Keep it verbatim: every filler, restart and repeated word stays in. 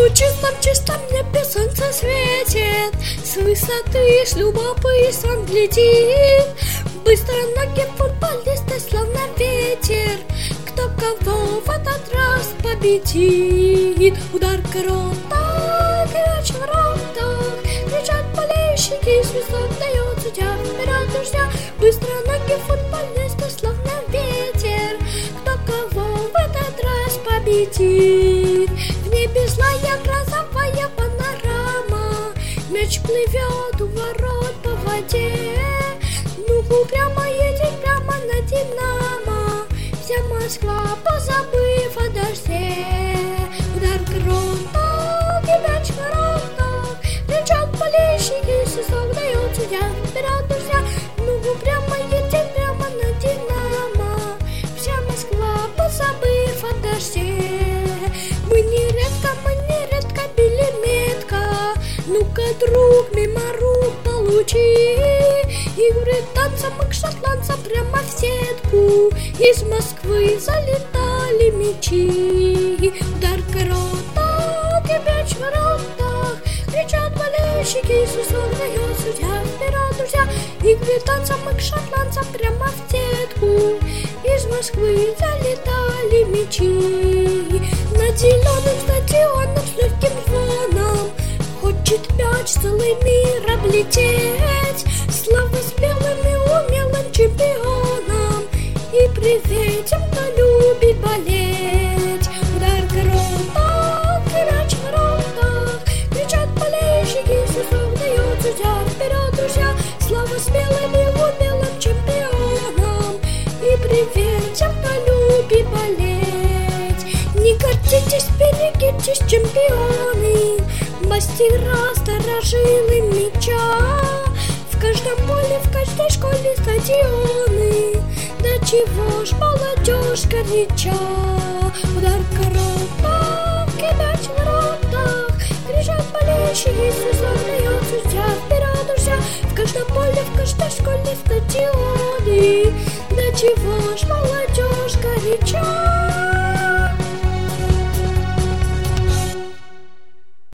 чистом, чистом небе солнце светит, с высоты с любопытством глядит. Быстро ноги футболисты, словно ветер, кто кого в этот раз победит. Удар корота, мяч в воротах, кричат болельщики, свисток дает судья. Вперед, друзья, быстро ноги футболисты, словно ветер, кто кого в этот раз победит. В небе злая грозовая панорама, мяч плывет у ворот по воде. Ну прямо едет, прямо на Динамо, вся Москва, позабыв о дожде. Удар грома, и мяч в воротах, кричат болельщики, свисток дает судья. Вперед, друзья, ну прямо едет, прямо на Динамо, вся Москва, позабыв о дожде. Мы нередко, мы нередко били метко, ну-ка, друг, мимо рук получи. И британцам, и к шотландцам прямо в сетку из Москвы залетали мячи. Удар корота, и мяч в воротах, кричат болельщики, свисток дает судья. Вперед, друзья, и к британцам, и к шотландцам прямо в сетку из Москвы залетали мячи. На зеленых стадионах с легким звоном хочет мяч целый мир облететь. Слава с белым и умелым чемпионом, и привет тем, кто любит болеть. Удар грома, и мяч в воротах, кричат болельщики, свисток дает судья. Вперед, друзья, слава с белым и умелым чемпионом, и привет тем, кто любит болеть. Не гордитесь, берегитесь, чемпионы, мастера, сторожилы мяча. В каждом поле, в каждой школе стадионы, да чего ж молодежь горяча. Удар корота, и мяч в воротах, кричат болельщики, свисток дает судья. Вперед, друзья, в каждом поле, в каждой школе стадионы, да чего ж молодежь горяча.